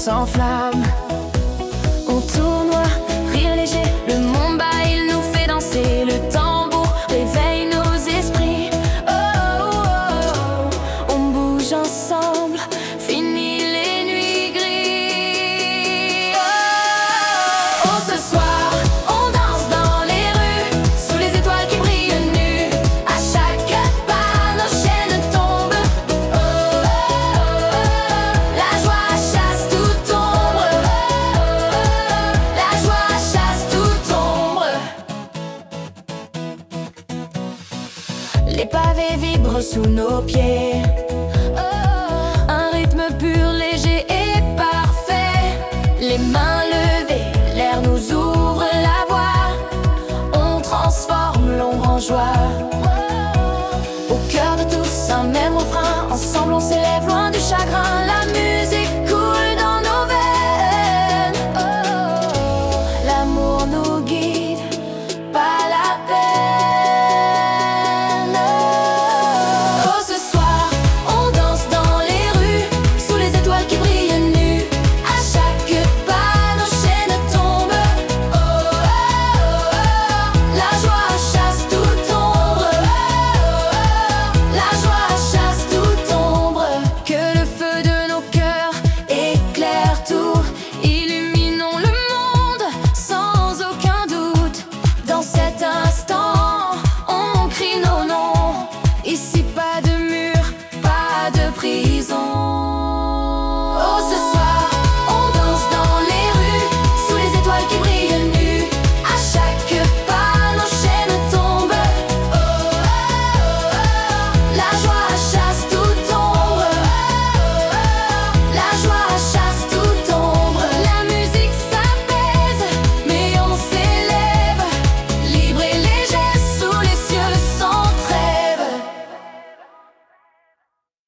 s'enflamme. On tournoie, rire léger, le monde bat, il nous fait danser. Le tambour réveille nos esprits. Oh, oh, oh, on bouge ensemble, fini les nuits grises. Oh, oh, ce soir, on danse dans les rues, sous les étoiles qui brillent nues. À chaque pas, nos chaînes tombent. Oh, oh, oh, la joie chasse toute ombre. Oh, oh, la joie chasse toute ombre. Les pavés vibrent sous nos pieds. Oh, un rythme pur, léger et parfait. Les mains levées, l'air nous ouvre la voie. On transforme l'ombre en joie. Au cœur de tous, un même refrain. Ensemble on s'élève loin du chagrin. La musique